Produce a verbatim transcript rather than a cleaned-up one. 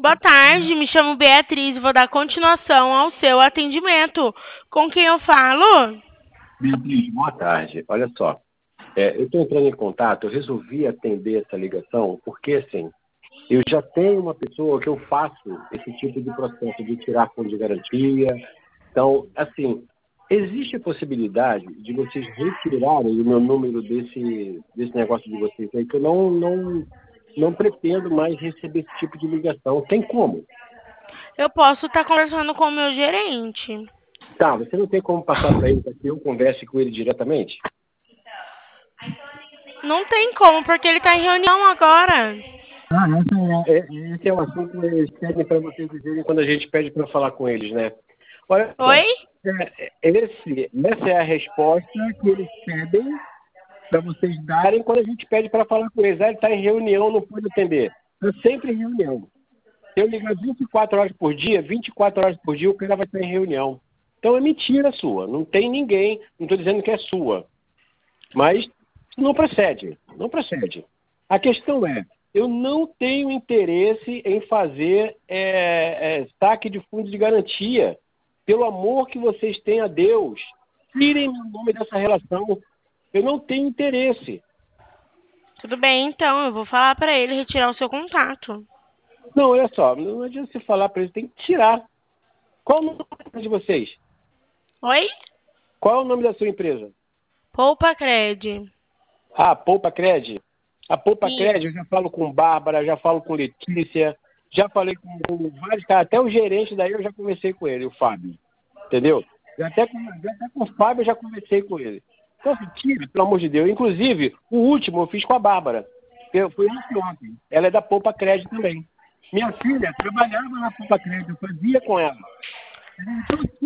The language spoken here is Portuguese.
Boa tarde, me chamo Beatriz e vou dar continuação ao seu atendimento. Com quem eu falo? Beatriz, boa tarde. Olha só, é, eu estou entrando em contato, eu resolvi atender essa ligação porque, assim, eu já tenho uma pessoa que eu faço esse tipo de processo de tirar fundo de garantia. Então, assim, existe a possibilidade de vocês retirarem o meu número desse, desse negócio de vocês aí, que eu não, não, não pretendo mais receber esse tipo de ligação. Tem como? Eu posso estar conversando com o meu gerente. Tá, você não tem como passar para ele para que eu converse com ele diretamente? Não tem como, porque ele está em reunião agora. Ah, essa é, é, esse é o assunto que eles pedem para vocês dizerem quando a gente pede para falar com eles, né? Olha Oi? só, é, esse, essa é a resposta que eles pedem para vocês darem quando a gente pede para falar com eles. Ah, ele está em reunião, não pode atender. Está sempre em reunião. Se eu ligar vinte e quatro horas por dia, vinte e quatro horas por dia o cara vai estar em reunião. Então é mentira sua. Não tem ninguém, não estou dizendo que é sua. Mas não procede, não procede. A questão é, eu não tenho interesse em fazer é, é, saque de fundo de garantia. Pelo amor que vocês têm a Deus, tirem o nome dessa relação. Eu não tenho interesse. Tudo bem, então, eu vou falar para ele retirar o seu contato. Não, olha só, não adianta você falar para eles, tem que tirar. Qual o nome de vocês? Oi? Qual é o nome da sua empresa? Poupa Cred. Ah, Poupa Cred. A Poupa Isso. Cred, eu já falo com Bárbara, já falo com Letícia, já falei com, com vários caras, até o gerente daí eu já conversei com ele, o Fábio. Entendeu? Já até com, já até com o Fábio eu já conversei com ele. Então, assim, tira, pelo amor de Deus. Inclusive, o último eu fiz com a Bárbara. Eu, foi ontem. Ela é da Poupa Cred também. Minha filha trabalhava na Poupa Cred, eu fazia com ela. Então,